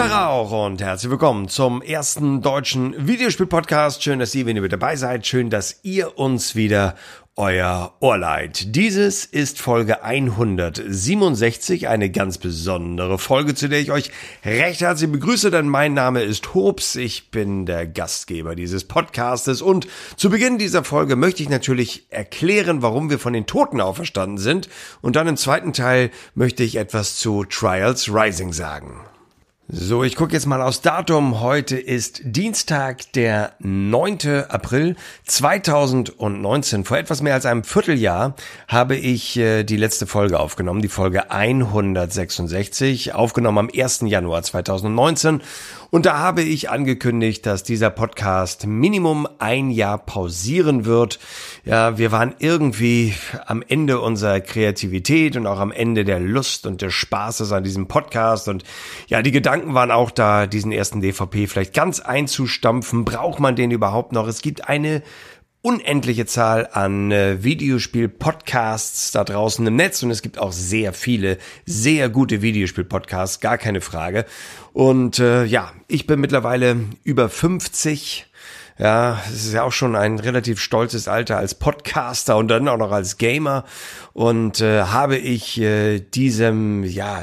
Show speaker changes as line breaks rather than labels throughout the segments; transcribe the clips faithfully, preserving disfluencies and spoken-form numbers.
Tag auch und herzlich willkommen zum ersten deutschen Videospiel-Podcast. Schön, dass ihr wieder dabei seid. Schön, dass ihr uns wieder euer Ohr leiht. Dieses ist Folge hundertsiebenundsechzig, eine ganz besondere Folge, zu der ich euch recht herzlich begrüße, denn mein Name ist Hobbs, ich bin der Gastgeber dieses Podcastes und zu Beginn dieser Folge möchte ich natürlich erklären, warum wir von den Toten auferstanden sind und dann im zweiten Teil möchte ich etwas zu Trials Rising sagen. So, ich gucke jetzt mal aufs Datum. Heute ist Dienstag, der neunte April zweitausendneunzehn. Vor etwas mehr als einem Vierteljahr habe ich äh, die letzte Folge aufgenommen, die Folge hundertsechsundsechzig, aufgenommen am ersten Januar zweitausendneunzehn. Und da habe ich angekündigt, dass dieser Podcast Minimum ein Jahr pausieren wird. Ja, wir waren irgendwie am Ende unserer Kreativität und auch am Ende der Lust und des Spaßes an diesem Podcast. Und ja, die Gedanken waren auch da, diesen ersten D V P vielleicht ganz einzustampfen. Braucht man den überhaupt noch? Es gibt eine unendliche Zahl an äh, Videospiel-Podcasts da draußen im Netz und es gibt auch sehr viele, sehr gute Videospiel-Podcasts, gar keine Frage. Und äh, ja, ich bin mittlerweile über fünfzig. Ja, es ist ja auch schon ein relativ stolzes Alter als Podcaster und dann auch noch als Gamer. Und äh, habe ich äh, diesem, ja,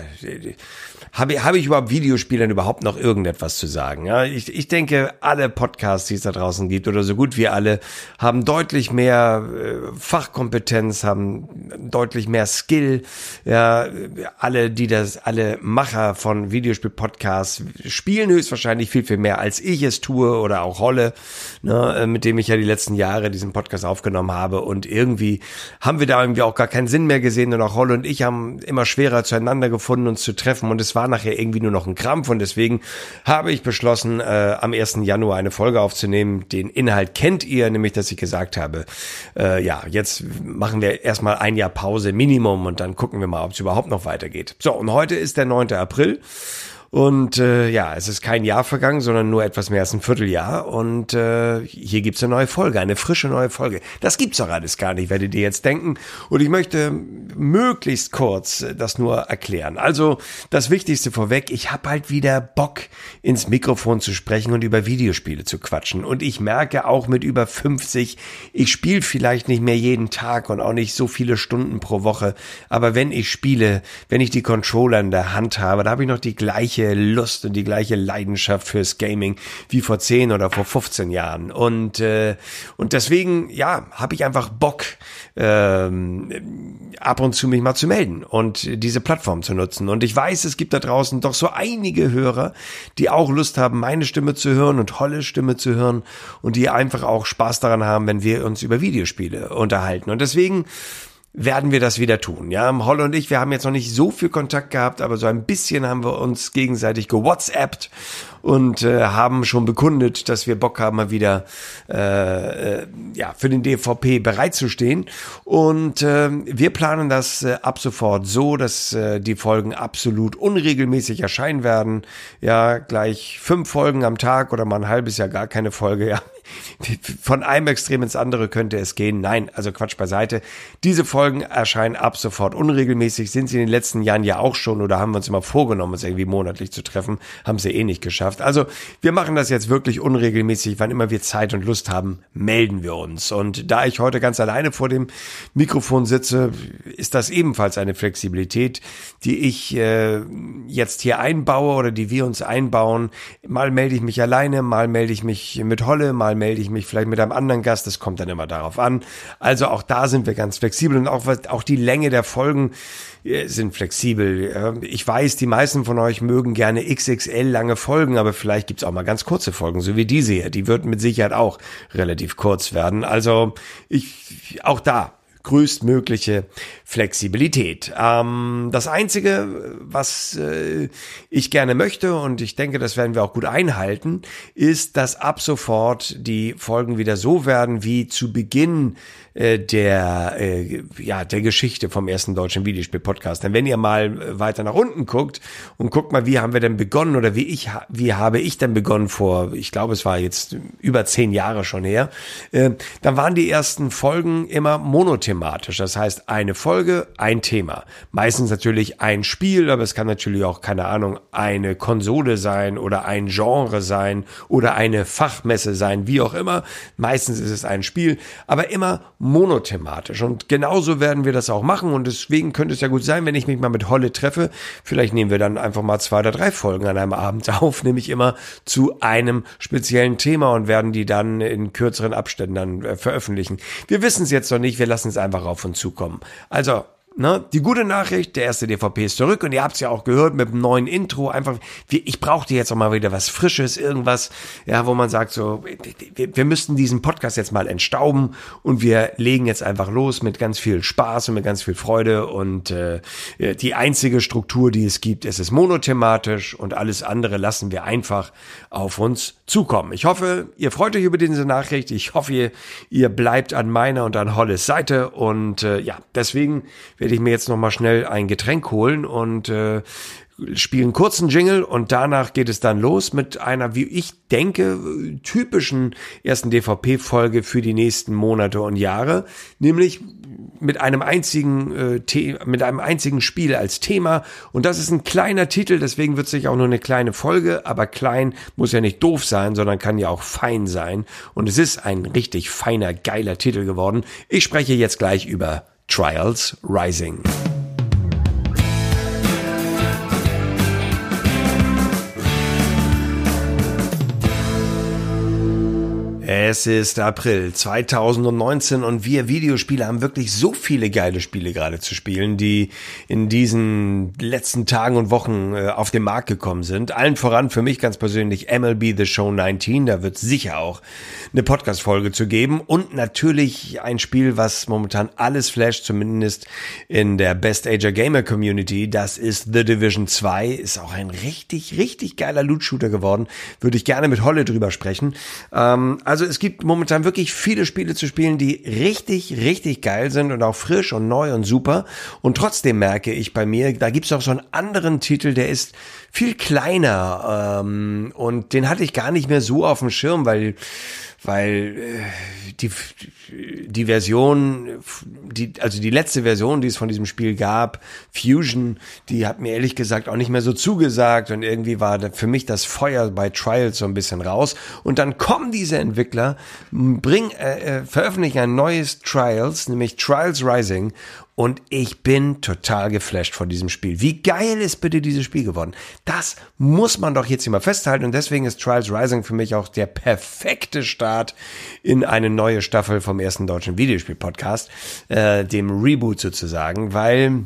habe, habe ich überhaupt Videospielern überhaupt noch irgendetwas zu sagen? Ja, ich, ich denke, alle Podcasts, die es da draußen gibt, oder so gut wie alle, haben deutlich mehr äh, Fachkompetenz, haben deutlich mehr Skill. Ja, alle, die das, alle Macher von Videospiel-Podcasts spielen höchstwahrscheinlich viel, viel mehr, als ich es tue oder auch Holle, ne, mit dem ich ja die letzten Jahre diesen Podcast aufgenommen habe. Und irgendwie haben wir da irgendwie auch gar keinen Sinn mehr gesehen und auch Holle und ich haben immer schwerer zueinander gefunden, uns zu treffen und es war nachher irgendwie nur noch ein Krampf und deswegen habe ich beschlossen, äh, am ersten Januar eine Folge aufzunehmen. Den Inhalt kennt ihr, nämlich, dass ich gesagt habe, äh, ja, jetzt machen wir erstmal ein Jahr Pause Minimum und dann gucken wir mal, ob es überhaupt noch weitergeht. So, und heute ist der neunte April. Und äh, ja, es ist kein Jahr vergangen, sondern nur etwas mehr als ein Vierteljahr. Und äh, hier gibt's eine neue Folge, eine frische neue Folge. Das gibt's doch alles gar nicht, werdet ihr jetzt denken. Und ich möchte möglichst kurz das nur erklären. Also das Wichtigste vorweg, ich habe halt wieder Bock, ins Mikrofon zu sprechen und über Videospiele zu quatschen. Und ich merke auch mit über fünfzig, ich spiele vielleicht nicht mehr jeden Tag und auch nicht so viele Stunden pro Woche. Aber wenn ich spiele, wenn ich die Controller in der Hand habe, da habe ich noch die gleiche Lust und die gleiche Leidenschaft fürs Gaming wie vor zehn oder vor fünfzehn Jahren und äh, und deswegen ja habe ich einfach Bock ähm, ab und zu mich mal zu melden und diese Plattform zu nutzen und ich weiß, es gibt da draußen doch so einige Hörer, die auch Lust haben, meine Stimme zu hören und Holles Stimme zu hören und die einfach auch Spaß daran haben, wenn wir uns über Videospiele unterhalten und deswegen werden wir das wieder tun. Ja, Holle und ich, wir haben jetzt noch nicht so viel Kontakt gehabt, aber so ein bisschen haben wir uns gegenseitig gewhatsappt und äh, haben schon bekundet, dass wir Bock haben, mal wieder äh, äh, ja für den D V P bereitzustehen. Und äh, wir planen das äh, ab sofort so, dass äh, die Folgen absolut unregelmäßig erscheinen werden. Ja, gleich fünf Folgen am Tag oder mal ein halbes Jahr gar keine Folge. Ja, von einem Extrem ins andere könnte es gehen. Nein, also Quatsch beiseite. Diese Folgen erscheinen ab sofort unregelmäßig. Sind sie in den letzten Jahren ja auch schon oder haben wir uns immer vorgenommen, uns irgendwie monatlich zu treffen. Haben sie eh nicht geschafft. Also wir machen das jetzt wirklich unregelmäßig. Wann immer wir Zeit und Lust haben, melden wir uns. Und da ich heute ganz alleine vor dem Mikrofon sitze, ist das ebenfalls eine Flexibilität, die ich äh, jetzt hier einbaue oder die wir uns einbauen. Mal melde ich mich alleine, mal melde ich mich mit Holle, mal melde ich mich vielleicht mit einem anderen Gast. Das kommt dann immer darauf an. Also auch da sind wir ganz flexibel und auch, was, auch die Länge der Folgen sind flexibel. Ich weiß, die meisten von euch mögen gerne X X L lange Folgen, aber vielleicht gibt's auch mal ganz kurze Folgen, so wie diese hier. Die wird mit Sicherheit auch relativ kurz werden. Also ich, auch da größtmögliche Flexibilität. Ähm, das Einzige, was äh, ich gerne möchte, und ich denke, das werden wir auch gut einhalten, ist, dass ab sofort die Folgen wieder so werden wie zu Beginn äh, der äh, ja der Geschichte vom ersten deutschen Videospiel-Podcast. Denn wenn ihr mal weiter nach unten guckt und guckt mal, wie haben wir denn begonnen oder wie ich wie habe ich denn begonnen vor, ich glaube, es war jetzt über zehn Jahre schon her, äh, dann waren die ersten Folgen immer monothematisch. monothematisch. Das heißt, eine Folge, ein Thema. Meistens natürlich ein Spiel, aber es kann natürlich auch, keine Ahnung, eine Konsole sein oder ein Genre sein oder eine Fachmesse sein, wie auch immer. Meistens ist es ein Spiel, aber immer monothematisch. Und genauso werden wir das auch machen. Und deswegen könnte es ja gut sein, wenn ich mich mal mit Holle treffe. Vielleicht nehmen wir dann einfach mal zwei oder drei Folgen an einem Abend auf, nämlich immer zu einem speziellen Thema und werden die dann in kürzeren Abständen dann äh, veröffentlichen. Wir wissen es jetzt noch nicht, wir lassen es einfach auf uns zukommen. Also, ne, die gute Nachricht, der erste D V P ist zurück und ihr habt es ja auch gehört mit dem neuen Intro, einfach, ich brauchte jetzt auch mal wieder was Frisches, irgendwas, ja, wo man sagt so, wir, wir müssten diesen Podcast jetzt mal entstauben und wir legen jetzt einfach los mit ganz viel Spaß und mit ganz viel Freude und äh, die einzige Struktur, die es gibt, ist es monothematisch und alles andere lassen wir einfach auf uns zukommen. Ich hoffe, ihr freut euch über diese Nachricht, ich hoffe, ihr, ihr bleibt an meiner und an Holles Seite und äh, ja, deswegen werde ich mir jetzt noch mal schnell ein Getränk holen und äh, spiele einen kurzen Jingle und danach geht es dann los mit einer, wie ich denke, typischen ersten D V P-Folge für die nächsten Monate und Jahre, nämlich mit einem einzigen äh, The- mit einem einzigen Spiel als Thema und das ist ein kleiner Titel, deswegen wird es sich auch nur eine kleine Folge, aber klein muss ja nicht doof sein, sondern kann ja auch fein sein und es ist ein richtig feiner, geiler Titel geworden. Ich spreche jetzt gleich über Trials Rising. Es ist April zweitausendneunzehn und wir Videospieler haben wirklich so viele geile Spiele gerade zu spielen, die in diesen letzten Tagen und Wochen äh, auf den Markt gekommen sind. Allen voran für mich ganz persönlich M L B The Show neunzehn, da wird es sicher auch eine Podcast-Folge zu geben und natürlich ein Spiel, was momentan alles flasht, zumindest in der Best Ager Gamer Community, das ist The Division zwei, ist auch ein richtig, richtig geiler Loot-Shooter geworden, würde ich gerne mit Holle drüber sprechen. Ähm, Also es gibt momentan wirklich viele Spiele zu spielen, die richtig, richtig geil sind und auch frisch und neu und super. Und trotzdem merke ich bei mir, da gibt's auch so einen anderen Titel, der ist viel kleiner ähm, und den hatte ich gar nicht mehr so auf dem Schirm, weil weil äh, die die Version, die also die letzte Version, die es von diesem Spiel gab, Fusion, die hat mir ehrlich gesagt auch nicht mehr so zugesagt und irgendwie war da für mich das Feuer bei Trials so ein bisschen raus und dann kommen diese Entwickler, bringen äh, äh, veröffentlichen ein neues Trials, nämlich Trials Rising. Und ich bin total geflasht von diesem Spiel. Wie geil ist bitte dieses Spiel geworden? Das muss man doch jetzt hier mal festhalten. Und deswegen ist Trials Rising für mich auch der perfekte Start in eine neue Staffel vom ersten deutschen Videospiel-Podcast, äh, dem Reboot sozusagen, weil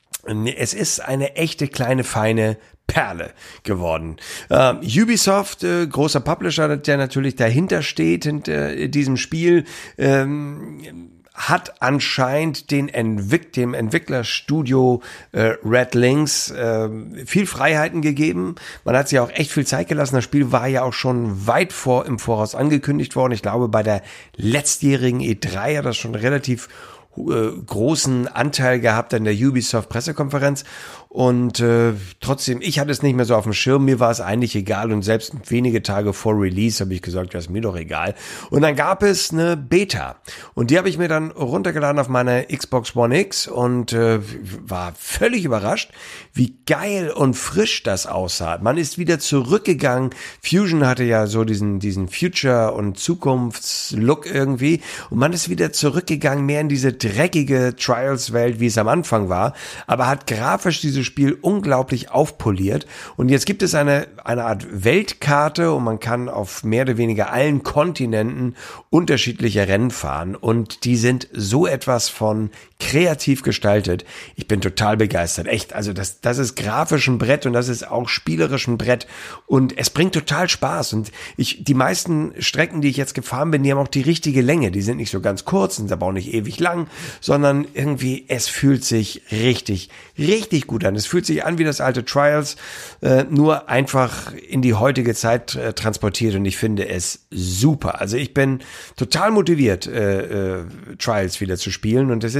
es ist eine echte kleine, feine Perle geworden. Uh, Ubisoft, äh, großer Publisher, der natürlich dahinter steht, hinter diesem Spiel, ähm, hat anscheinend den Entwick- dem Entwicklerstudio äh, Red Links äh, viel Freiheiten gegeben. Man hat sich auch echt viel Zeit gelassen. Das Spiel war ja auch schon weit vor im Voraus angekündigt worden. Ich glaube, bei der letztjährigen E drei hat das schon relativ äh, großen Anteil gehabt an der Ubisoft-Pressekonferenz. Und äh, trotzdem, ich hatte es nicht mehr so auf dem Schirm, mir war es eigentlich egal und selbst wenige Tage vor Release habe ich gesagt, das ist mir doch egal. Und dann gab es eine Beta und die habe ich mir dann runtergeladen auf meine Xbox One X und äh, war völlig überrascht, wie geil und frisch das aussah. Man ist wieder zurückgegangen. Fusion hatte ja so diesen diesen Future- und Zukunftslook irgendwie und man ist wieder zurückgegangen, mehr in diese dreckige Trials-Welt, wie es am Anfang war, aber hat grafisch diese Spiel unglaublich aufpoliert und jetzt gibt es eine eine Art Weltkarte und man kann auf mehr oder weniger allen Kontinenten unterschiedliche Rennen fahren und die sind so etwas von kreativ gestaltet. Ich bin total begeistert, echt, also das das ist grafisch ein Brett und das ist auch spielerisch ein Brett und es bringt total Spaß und ich die meisten Strecken, die ich jetzt gefahren bin, die haben auch die richtige Länge, die sind nicht so ganz kurz, sind aber auch nicht ewig lang, sondern irgendwie es fühlt sich richtig, richtig gut an. Es fühlt sich an wie das alte Trials, äh, nur einfach in die heutige Zeit äh, transportiert und ich finde es super. Also ich bin total motiviert, äh, äh, Trials wieder zu spielen und es ist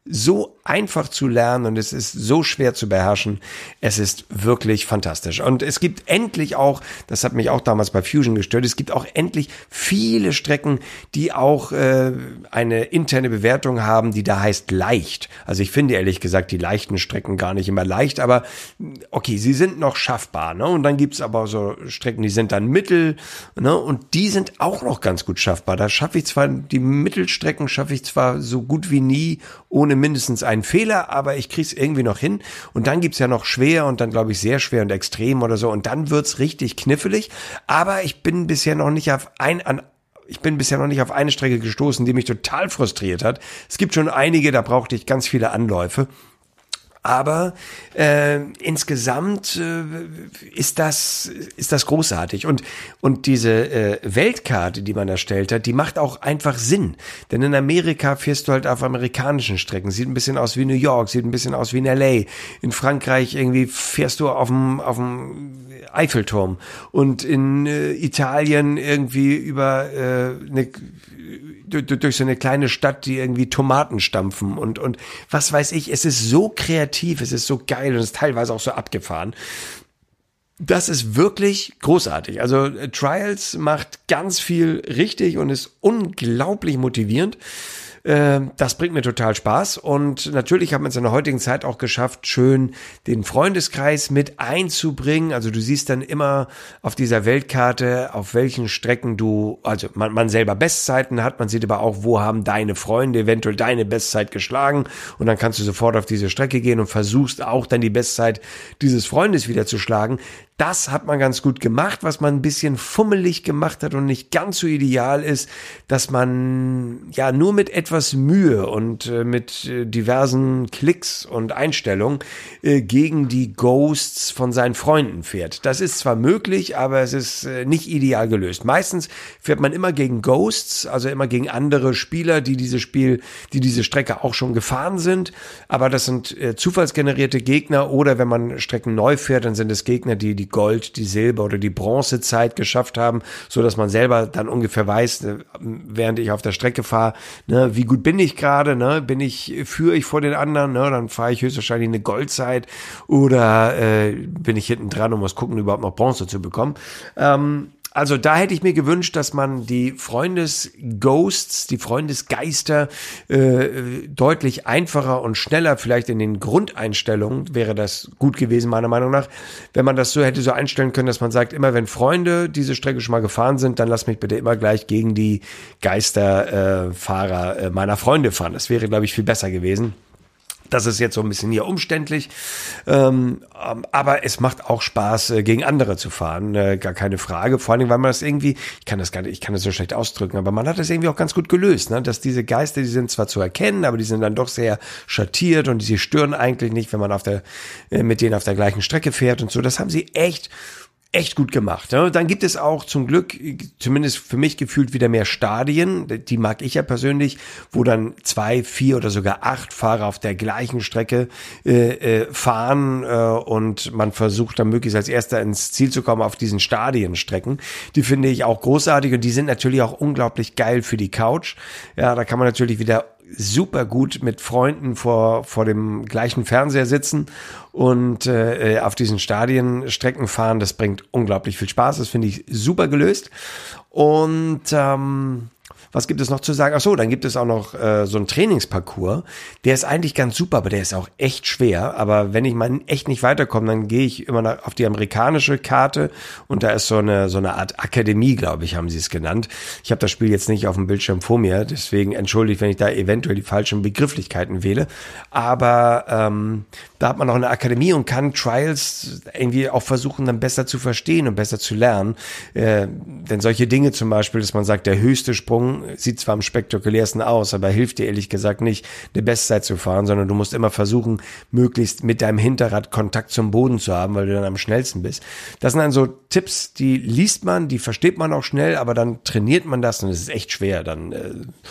so einfach zu lernen und es ist so schwer zu beherrschen. Es ist wirklich fantastisch. Und es gibt endlich auch, das hat mich auch damals bei Fusion gestört, es gibt auch endlich viele Strecken, die auch äh, eine interne Bewertung haben, die da heißt leicht. Also ich finde ehrlich gesagt die leichten Strecken gar nicht immer leicht, aber okay, sie sind noch schaffbar, ne? Und dann gibt's aber so Strecken, die sind dann mittel, ne? Und die sind auch noch ganz gut schaffbar. Da schaffe ich zwar, die Mittelstrecken schaffe ich zwar so gut wie nie, ohne mindestens einen Fehler, aber ich krieg's irgendwie noch hin. Und dann gibt's ja noch schwer und dann glaube ich sehr schwer und extrem oder so. Und dann wird's richtig knifflig. Aber ich bin bisher noch nicht auf ein, an Ich bin bisher noch nicht auf eine Strecke gestoßen, die mich total frustriert hat. Es gibt schon einige, da brauchte ich ganz viele Anläufe. Aber äh, insgesamt äh, ist das ist das großartig und und diese äh, Weltkarte, die man erstellt hat, die macht auch einfach Sinn. Denn in Amerika fährst du halt auf amerikanischen Strecken, sieht ein bisschen aus wie New York, sieht ein bisschen aus wie in L A. In Frankreich irgendwie fährst du auf dem auf dem Eiffelturm und in äh, Italien irgendwie über äh, eine durch so eine kleine Stadt, die irgendwie Tomaten stampfen und und was weiß ich, es ist so kreativ, es ist so geil und es ist teilweise auch so abgefahren. Das ist wirklich großartig. Also Trials macht ganz viel richtig und ist unglaublich motivierend. Das bringt mir total Spaß und natürlich haben wir es in der heutigen Zeit auch geschafft, schön den Freundeskreis mit einzubringen. Also du siehst dann immer auf dieser Weltkarte, auf welchen Strecken du, also man, man selber Bestzeiten hat, man sieht aber auch, wo haben deine Freunde eventuell deine Bestzeit geschlagen und dann kannst du sofort auf diese Strecke gehen und versuchst auch dann die Bestzeit dieses Freundes wieder zu schlagen. Das hat man ganz gut gemacht. Was man ein bisschen fummelig gemacht hat und nicht ganz so ideal ist, dass man ja nur mit etwas Mühe und äh, mit äh, diversen Klicks und Einstellungen äh, gegen die Ghosts von seinen Freunden fährt. Das ist zwar möglich, aber es ist äh, nicht ideal gelöst. Meistens fährt man immer gegen Ghosts, also immer gegen andere Spieler, die dieses Spiel, die diese Strecke auch schon gefahren sind. Aber das sind äh, zufallsgenerierte Gegner oder wenn man Strecken neu fährt, dann sind es Gegner, die die Gold, die Silber oder die Bronzezeit geschafft haben, so dass man selber dann ungefähr weiß, während ich auf der Strecke fahre, ne, wie gut bin ich gerade, ne, bin ich, führe ich vor den anderen, ne, dann fahre ich höchstwahrscheinlich eine Goldzeit oder äh, bin ich hinten dran und muss gucken, überhaupt noch Bronze zu bekommen. Ähm, Also da hätte ich mir gewünscht, dass man die Freundesghosts, die Freundesgeister äh, deutlich einfacher und schneller, vielleicht in den Grundeinstellungen, wäre das gut gewesen, meiner Meinung nach, wenn man das so hätte so einstellen können, dass man sagt, immer wenn Freunde diese Strecke schon mal gefahren sind, dann lass mich bitte immer gleich gegen die Geisterfahrer äh, äh, meiner Freunde fahren. Das wäre, glaube ich, viel besser gewesen. Das ist jetzt so ein bisschen hier umständlich, ähm, aber es macht auch Spaß, äh, gegen andere zu fahren, äh, gar keine Frage. Vor allem, weil man das irgendwie, ich kann das gar nicht, ich kann das so schlecht ausdrücken, aber man hat das irgendwie auch ganz gut gelöst, ne? Dass diese Geister, die sind zwar zu erkennen, aber die sind dann doch sehr schattiert und sie stören eigentlich nicht, wenn man auf der, äh, mit denen auf der gleichen Strecke fährt und so. Das haben sie echt Echt gut gemacht. Ne? Dann gibt es auch zum Glück, zumindest für mich gefühlt, wieder mehr Stadien. Die mag ich ja persönlich, wo dann zwei, vier oder sogar acht Fahrer auf der gleichen Strecke äh, äh, fahren äh, und man versucht dann möglichst als Erster ins Ziel zu kommen auf diesen Stadienstrecken. Die finde ich auch großartig und die sind natürlich auch unglaublich geil für die Couch. Ja, da kann man natürlich wieder super gut mit Freunden vor vor dem gleichen Fernseher sitzen und äh, auf diesen Stadienstrecken fahren. Das bringt unglaublich viel Spaß. Das finde ich super gelöst. Und ähm, was gibt es noch zu sagen? Ach so, dann gibt es auch noch äh, so einen Trainingsparcours. Der ist eigentlich ganz super, aber der ist auch echt schwer. Aber wenn ich mal echt nicht weiterkomme, dann gehe ich immer nach, auf die amerikanische Karte und da ist so eine so eine Art Akademie, glaube ich, haben sie es genannt. Ich habe das Spiel jetzt nicht auf dem Bildschirm vor mir, deswegen entschuldigt, wenn ich da eventuell die falschen Begrifflichkeiten wähle. Aber ähm, da hat man noch eine Akademie und kann Trials irgendwie auch versuchen, dann besser zu verstehen und besser zu lernen. Äh, denn solche Dinge zum Beispiel, dass man sagt, der höchste Sprung sieht zwar am spektakulärsten aus, aber hilft dir ehrlich gesagt nicht, eine Bestzeit zu fahren, sondern du musst immer versuchen, möglichst mit deinem Hinterrad Kontakt zum Boden zu haben, weil du dann am schnellsten bist. Das sind dann so Tipps, die liest man, die versteht man auch schnell, aber dann trainiert man das und es ist echt schwer, dann äh,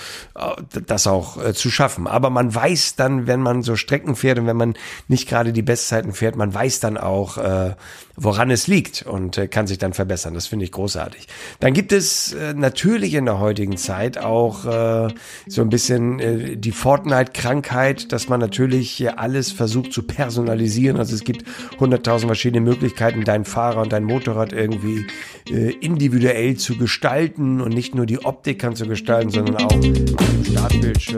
das auch äh, zu schaffen. Aber man weiß dann, wenn man so Strecken fährt und wenn man nicht gerade die Bestzeiten fährt, man weiß dann auch, äh, woran es liegt und äh, kann sich dann verbessern. Das finde ich großartig. Dann gibt es äh, natürlich in der heutigen Zeit auch äh, so ein bisschen äh, die Fortnite-Krankheit, dass man natürlich hier alles versucht zu personalisieren. Also es gibt hunderttausend verschiedene Möglichkeiten, dein Fahrer und dein Motorrad irgendwie äh, individuell zu gestalten und nicht nur die Optik kann zu gestalten, sondern auch den Startbildschirm,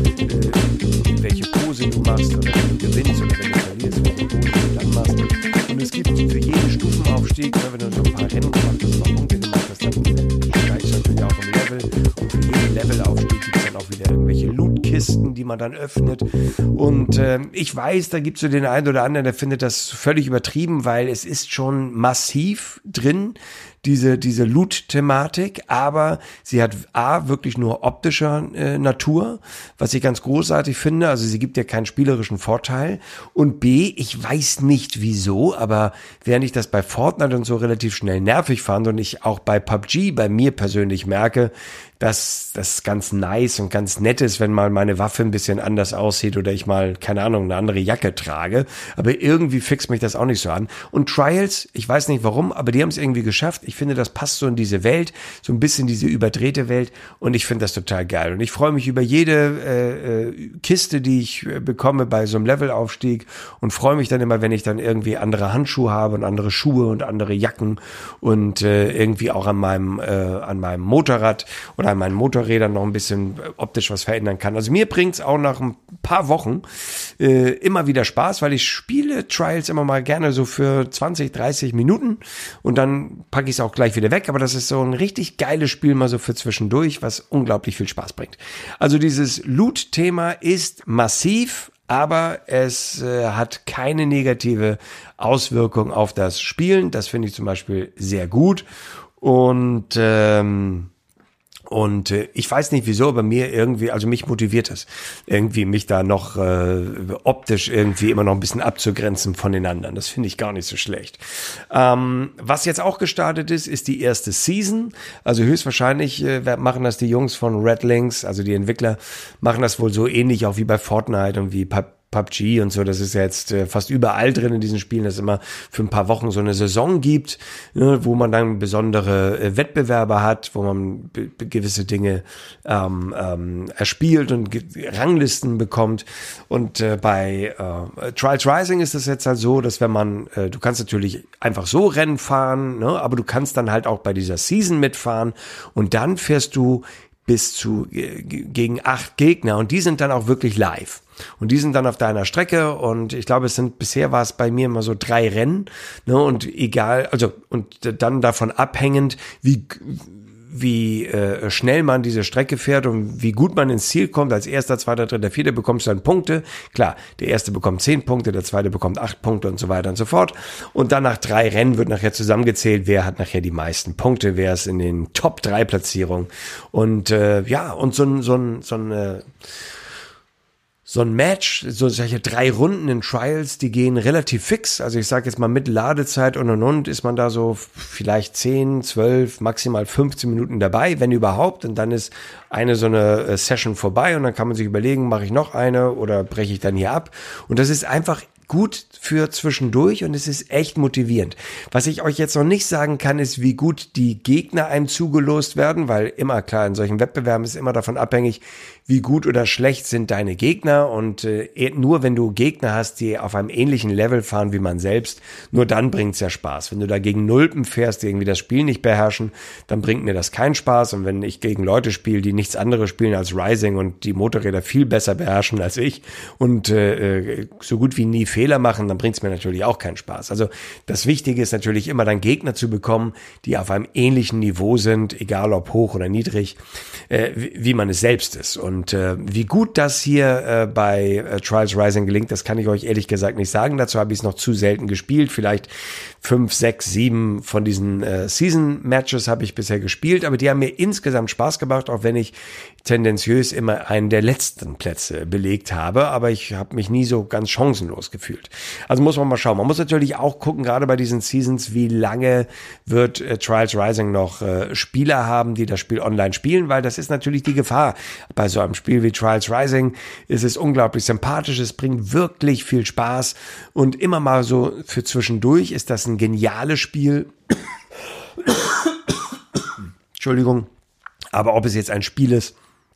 äh, welche Pose du machst oder wenn du gewinnst oder wenn du verlierst, welche Pose du dann machst. Und es gibt für jeden Stufenaufstieg, ne, wenn du so ein paar Rennen gemacht hast, mal Punkte gemacht hast, dann steigst du natürlich auch im Level. Und für jeden Levelaufstieg gibt es dann auch wieder irgendwelche Lootkisten, die man dann öffnet. Und äh, ich weiß, da gibt es so den einen oder anderen, der findet das völlig übertrieben, weil es ist schon massiv drin, diese, diese Loot-Thematik, aber sie hat A, wirklich nur optischer äh, Natur, was ich ganz großartig finde, also sie gibt ja keinen spielerischen Vorteil und B, ich weiß nicht wieso, aber während ich das bei Fortnite und so relativ schnell nervig fand und ich auch bei P U B G bei mir persönlich merke, dass das ganz nice und ganz nett ist, wenn mal meine Waffe ein bisschen anders aussieht oder ich mal, keine Ahnung, eine andere Jacke trage. Aber irgendwie fixt mich das auch nicht so an. Und Trials, ich weiß nicht warum, aber die haben es irgendwie geschafft. Ich finde, das passt so in diese Welt, so ein bisschen diese überdrehte Welt und ich finde das total geil. Und ich freue mich über jede äh, äh, Kiste, die ich äh, bekomme bei so einem Levelaufstieg und freue mich dann immer, wenn ich dann irgendwie andere Handschuhe habe und andere Schuhe und andere Jacken und äh, irgendwie auch an meinem, äh, an meinem Motorrad oder an meinen Motorrädern noch ein bisschen optisch was verändern kann. Also mir bringt's auch nach ein paar Wochen äh, immer wieder Spaß, weil ich spiele Trials immer mal gerne so für zwanzig, dreißig Minuten und dann packe ich es auch gleich wieder weg, aber das ist so ein richtig geiles Spiel mal so für zwischendurch, was unglaublich viel Spaß bringt. Also dieses Loot-Thema ist massiv, aber es äh, hat keine negative Auswirkung auf das Spielen. Das finde ich zum Beispiel sehr gut und ähm, Und äh, ich weiß nicht wieso, aber mir irgendwie, also mich motiviert es, irgendwie mich da noch äh, optisch irgendwie immer noch ein bisschen abzugrenzen von den anderen. Das finde ich gar nicht so schlecht. Ähm, was jetzt auch gestartet ist, ist die erste Season. Also höchstwahrscheinlich äh, machen das die Jungs von Red Links, also die Entwickler, machen das wohl so ähnlich auch wie bei Fortnite und wie P U B P U B G und so, das ist ja jetzt äh, fast überall drin in diesen Spielen, dass es immer für ein paar Wochen so eine Saison gibt, ne, wo man dann besondere äh, Wettbewerbe hat, wo man be- be- gewisse Dinge ähm, ähm, erspielt und ge- Ranglisten bekommt. Und äh, bei äh, Trials Rising ist es jetzt halt so, dass wenn man, äh, du kannst natürlich einfach so Rennen fahren, ne, aber du kannst dann halt auch bei dieser Season mitfahren und dann fährst du bis zu äh, gegen acht Gegner und die sind dann auch wirklich live. Und die sind dann auf deiner Strecke und ich glaube, es sind, bisher war es bei mir immer so drei Rennen, ne, und egal, also, und dann davon abhängend, wie, wie äh, schnell man diese Strecke fährt und wie gut man ins Ziel kommt, als erster, zweiter, dritter, vierter bekommst du dann Punkte. Klar, der erste bekommt zehn Punkte, der zweite bekommt acht Punkte und so weiter und so fort. Und dann nach drei Rennen wird nachher zusammengezählt, wer hat nachher die meisten Punkte, wer ist in den Top drei Platzierungen. Und äh, ja, und so ein, so ein, so ein So ein Match, so solche drei Runden in Trials, die gehen relativ fix. Also ich sage jetzt mal mit Ladezeit und und und ist man da so vielleicht zehn, zwölf, maximal fünfzehn Minuten dabei, wenn überhaupt. Und dann ist eine so eine Session vorbei und dann kann man sich überlegen, mache ich noch eine oder breche ich dann hier ab. Und das ist einfach gut für zwischendurch und es ist echt motivierend. Was ich euch jetzt noch nicht sagen kann, ist, wie gut die Gegner einem zugelost werden, weil immer klar, in solchen Wettbewerben ist immer davon abhängig, wie gut oder schlecht sind deine Gegner und äh, nur wenn du Gegner hast, die auf einem ähnlichen Level fahren wie man selbst, nur dann bringt's ja Spaß. Wenn du da gegen Nulpen fährst, die irgendwie das Spiel nicht beherrschen, dann bringt mir das keinen Spaß und wenn ich gegen Leute spiele, die nichts anderes spielen als Rising und die Motorräder viel besser beherrschen als ich und äh, so gut wie nie Fehler machen, dann bringt's mir natürlich auch keinen Spaß. Also das Wichtige ist natürlich immer dann Gegner zu bekommen, die auf einem ähnlichen Niveau sind, egal ob hoch oder niedrig, äh, wie, wie man es selbst ist. Und Und äh, wie gut das hier äh, bei äh, Trials Rising gelingt, das kann ich euch ehrlich gesagt nicht sagen. Dazu habe ich es noch zu selten gespielt. Vielleicht fünf, sechs, sieben von diesen äh, Season-Matches habe ich bisher gespielt. Aber die haben mir insgesamt Spaß gemacht, auch wenn ich tendenziös immer einen der letzten Plätze belegt habe. Aber ich habe mich nie so ganz chancenlos gefühlt. gefühlt. Also muss man mal schauen. Man muss natürlich auch gucken, gerade bei diesen Seasons, wie lange wird äh, Trials Rising noch äh, Spieler haben, die das Spiel online spielen, weil das ist natürlich die Gefahr. Bei so einem Spiel wie Trials Rising ist es unglaublich sympathisch, es bringt wirklich viel Spaß und immer mal so für zwischendurch ist das ein geniales Spiel. Entschuldigung. Aber ob es jetzt ein Spiel ist,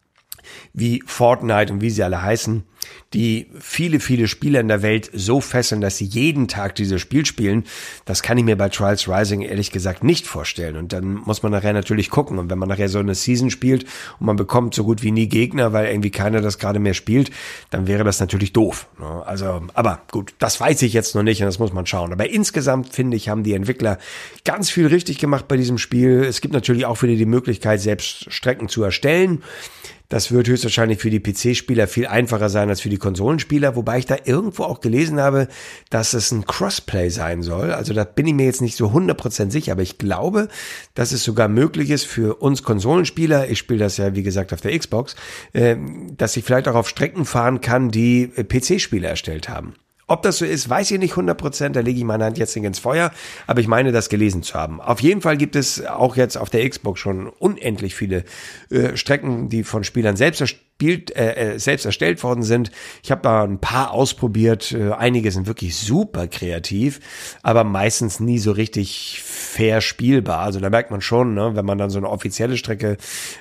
wie Fortnite und wie sie alle heißen, die viele, viele Spieler in der Welt so fesseln, dass sie jeden Tag dieses Spiel spielen, das kann ich mir bei Trials Rising ehrlich gesagt nicht vorstellen. Und dann muss man nachher natürlich gucken. Und wenn man nachher so eine Season spielt und man bekommt so gut wie nie Gegner, weil irgendwie keiner das gerade mehr spielt, dann wäre das natürlich doof. Also, aber gut, das weiß ich jetzt noch nicht und das muss man schauen. Aber insgesamt, finde ich, haben die Entwickler ganz viel richtig gemacht bei diesem Spiel. Es gibt natürlich auch wieder die Möglichkeit, selbst Strecken zu erstellen. Das wird höchstwahrscheinlich für die P C-Spieler viel einfacher sein als für die Konsolenspieler, wobei ich da irgendwo auch gelesen habe, dass es ein Crossplay sein soll. Also da bin ich mir jetzt nicht so hundert Prozent sicher, aber ich glaube, dass es sogar möglich ist für uns Konsolenspieler, ich spiele das ja wie gesagt auf der Xbox, äh, dass ich vielleicht auch auf Strecken fahren kann, die P C-Spieler erstellt haben. Ob das so ist, weiß ich nicht hundert Prozent, da lege ich meine Hand jetzt nicht ins Feuer, aber ich meine, das gelesen zu haben. Auf jeden Fall gibt es auch jetzt auf der Xbox schon unendlich viele äh, Strecken, die von Spielern selbst erspielt, äh, selbst erstellt worden sind. Ich habe da ein paar ausprobiert, äh, einige sind wirklich super kreativ, aber meistens nie so richtig fair spielbar. Also da merkt man schon, ne, wenn man dann so eine offizielle Strecke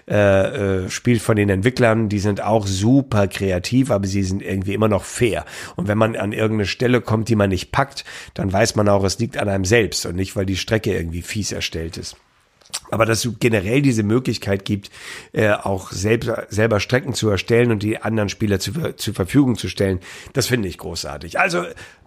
äh, äh, spielt von den Entwicklern, die sind auch super kreativ, aber sie sind irgendwie immer noch fair. Und wenn man an irgendeine Stelle kommt, die man nicht packt, dann weiß man auch, es liegt an einem selbst und nicht, weil die Strecke irgendwie fies erstellt ist. Aber dass es generell diese Möglichkeit gibt, äh, auch selbst, selber Strecken zu erstellen und die anderen Spieler zu, zur Verfügung zu stellen, das finde ich großartig. Also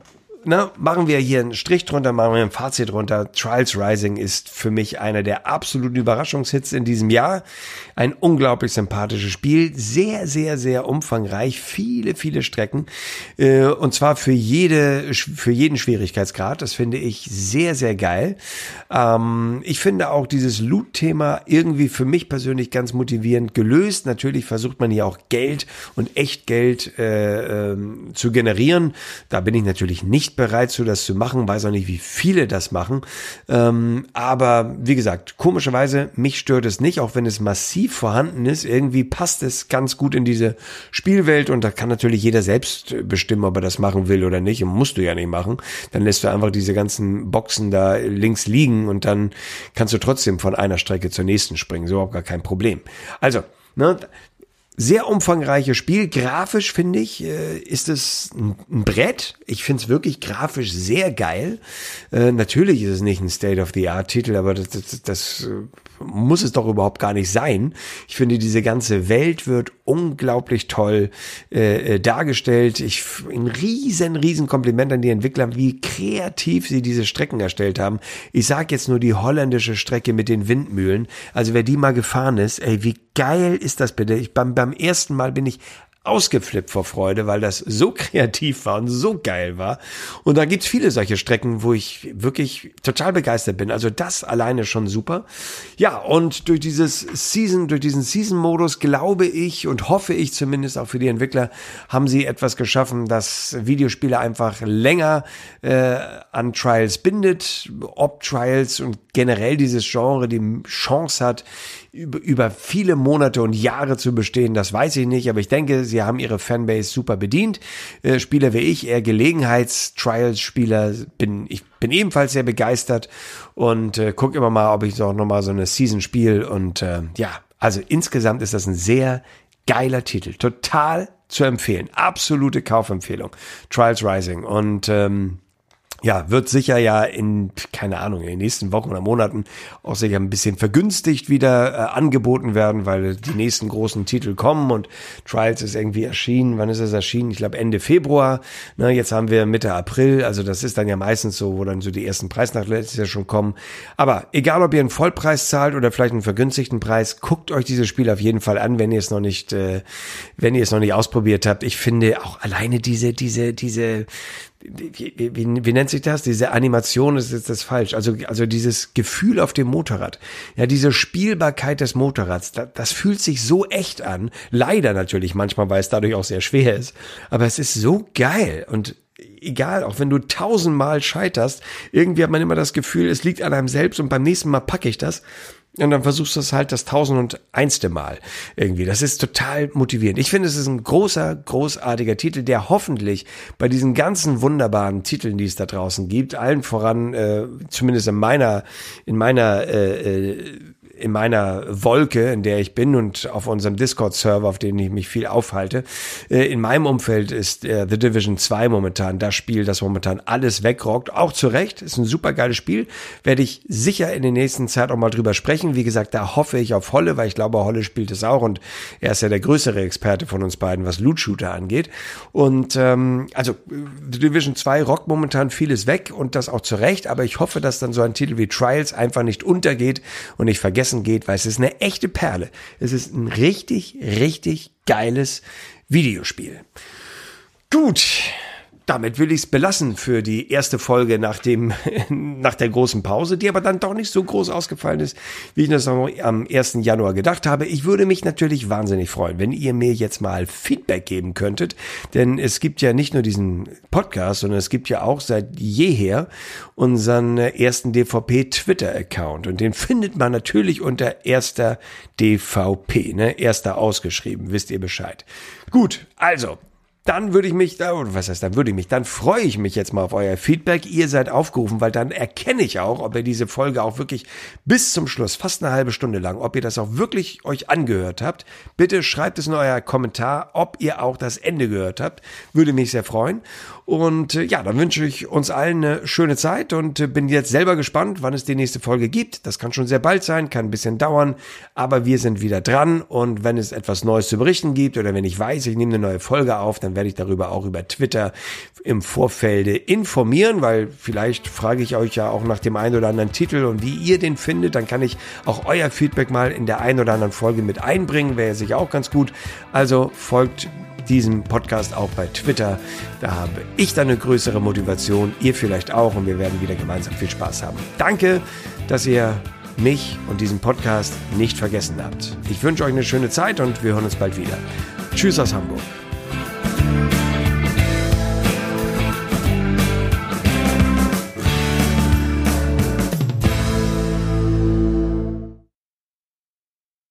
Na, machen wir hier einen Strich drunter, machen wir ein Fazit drunter. Trials Rising ist für mich einer der absoluten Überraschungshits in diesem Jahr. Ein unglaublich sympathisches Spiel, sehr, sehr, sehr umfangreich, viele, viele Strecken äh, und zwar für jede, für jeden Schwierigkeitsgrad. Das finde ich sehr, sehr geil. Ähm, ich finde auch dieses Loot-Thema irgendwie für mich persönlich ganz motivierend gelöst. Natürlich versucht man hier auch Geld und Echtgeld äh, äh, zu generieren. Da bin ich natürlich nicht bereit zu, das zu machen, weiß auch nicht, wie viele das machen, ähm, aber wie gesagt, komischerweise, mich stört es nicht, auch wenn es massiv vorhanden ist, irgendwie passt es ganz gut in diese Spielwelt und da kann natürlich jeder selbst bestimmen, ob er das machen will oder nicht, und musst du ja nicht machen, dann lässt du einfach diese ganzen Boxen da links liegen und dann kannst du trotzdem von einer Strecke zur nächsten springen, so überhaupt gar kein Problem. Also, ne, sehr umfangreiches Spiel. Grafisch, finde ich, ist es ein Brett. Ich finde es wirklich grafisch sehr geil. Äh, natürlich ist es nicht ein State-of-the-Art-Titel, aber das, das, das muss es doch überhaupt gar nicht sein. Ich finde, diese ganze Welt wird unglaublich toll äh, dargestellt. Ich ein riesen, riesen Kompliment an die Entwickler, wie kreativ sie diese Strecken erstellt haben. Ich sage jetzt nur die holländische Strecke mit den Windmühlen. Also wer die mal gefahren ist, ey, wie geil ist das bitte? Ich beim beim ersten Mal bin ich ausgeflippt vor Freude, weil das so kreativ war und so geil war. Und da gibt's viele solche Strecken, wo ich wirklich total begeistert bin. Also das alleine schon super. Ja, und durch dieses Season, durch diesen Season-Modus glaube ich und hoffe ich zumindest auch für die Entwickler, haben sie etwas geschaffen, das Videospiele einfach länger äh, an Trials bindet. Ob Trials und generell dieses Genre die Chance hat, über, über viele Monate und Jahre zu bestehen, das weiß ich nicht, aber ich denke, sie haben ihre Fanbase super bedient. Äh, Spieler wie ich, eher Gelegenheits-Trials-Spieler, bin ich bin ebenfalls sehr begeistert und äh, gucke immer mal, ob ich auch noch mal so eine Season spiele und äh, ja, also insgesamt ist das ein sehr geiler Titel, total zu empfehlen, absolute Kaufempfehlung, Trials Rising und ähm, ja, wird sicher ja in, keine Ahnung, in den nächsten Wochen oder Monaten auch sicher ein bisschen vergünstigt wieder äh, angeboten werden, weil die nächsten großen Titel kommen und Trials ist irgendwie erschienen. Wann ist es erschienen? Ich glaube Ende Februar. Na, jetzt haben wir Mitte April, also das ist dann ja meistens so, wo dann so die ersten Preisnachlässe ja schon kommen. Aber egal, ob ihr einen Vollpreis zahlt oder vielleicht einen vergünstigten Preis, guckt euch dieses Spiel auf jeden Fall an, wenn ihr es noch nicht, äh, wenn ihr es noch nicht ausprobiert habt. Ich finde auch alleine diese, diese, diese Wie, wie, wie, wie nennt sich das? Diese Animation ist jetzt das falsch. Also, also dieses Gefühl auf dem Motorrad. Ja, diese Spielbarkeit des Motorrads. Das, das fühlt sich so echt an. Leider natürlich manchmal, weil es dadurch auch sehr schwer ist. Aber es ist so geil. Und egal, auch wenn du tausendmal scheiterst, irgendwie hat man immer das Gefühl, es liegt an einem selbst und beim nächsten Mal packe ich das. Und dann versuchst du es halt das tausend und einste Mal irgendwie. Das ist total motivierend. Ich finde, es ist ein großer, großartiger Titel, der hoffentlich bei diesen ganzen wunderbaren Titeln, die es da draußen gibt, allen voran, äh, zumindest in meiner, in meiner, äh, äh, in meiner Wolke, in der ich bin und auf unserem Discord-Server, auf dem ich mich viel aufhalte. In meinem Umfeld ist äh, The Division zwei momentan das Spiel, das momentan alles wegrockt. Auch zu Recht, ist ein super geiles Spiel. Werde ich sicher in der nächsten Zeit auch mal drüber sprechen. Wie gesagt, da hoffe ich auf Holle, weil ich glaube, Holle spielt es auch und er ist ja der größere Experte von uns beiden, was Loot-Shooter angeht. Und ähm, also The Division zwei rockt momentan vieles weg und das auch zu Recht, aber ich hoffe, dass dann so ein Titel wie Trials einfach nicht untergeht und nicht vergessen geht, weil es ist eine echte Perle. Es ist ein richtig, richtig geiles Videospiel. Gut, damit will ich es belassen für die erste Folge nach dem, nach der großen Pause, die aber dann doch nicht so groß ausgefallen ist, wie ich das am ersten Januar gedacht habe. Ich würde mich natürlich wahnsinnig freuen, wenn ihr mir jetzt mal Feedback geben könntet, denn es gibt ja nicht nur diesen Podcast, sondern es gibt ja auch seit jeher unseren ersten D V P Twitter-Account und den findet man natürlich unter erster D V P, ne, erster ausgeschrieben, wisst ihr Bescheid. Gut, also, dann würde ich mich, was heißt dann würde ich mich, dann freue ich mich jetzt mal auf euer Feedback. Ihr seid aufgerufen, weil dann erkenne ich auch, ob ihr diese Folge auch wirklich bis zum Schluss, fast eine halbe Stunde lang, ob ihr das auch wirklich euch angehört habt. Bitte schreibt es in euer Kommentar, ob ihr auch das Ende gehört habt. Würde mich sehr freuen. Und äh, ja, dann wünsche ich uns allen eine schöne Zeit und äh, bin jetzt selber gespannt, wann es die nächste Folge gibt. Das kann schon sehr bald sein, kann ein bisschen dauern, aber wir sind wieder dran und wenn es etwas Neues zu berichten gibt oder wenn ich weiß, ich nehme eine neue Folge auf, dann werde ich darüber auch über Twitter im Vorfelde informieren, weil vielleicht frage ich euch ja auch nach dem einen oder anderen Titel und wie ihr den findet, dann kann ich auch euer Feedback mal in der einen oder anderen Folge mit einbringen, wäre sicher auch ganz gut. Also folgt diesem Podcast auch bei Twitter. Da habe ich dann eine größere Motivation, ihr vielleicht auch und wir werden wieder gemeinsam viel Spaß haben. Danke, dass ihr mich und diesen Podcast nicht vergessen habt. Ich wünsche euch eine schöne Zeit und wir hören uns bald wieder. Tschüss aus Hamburg.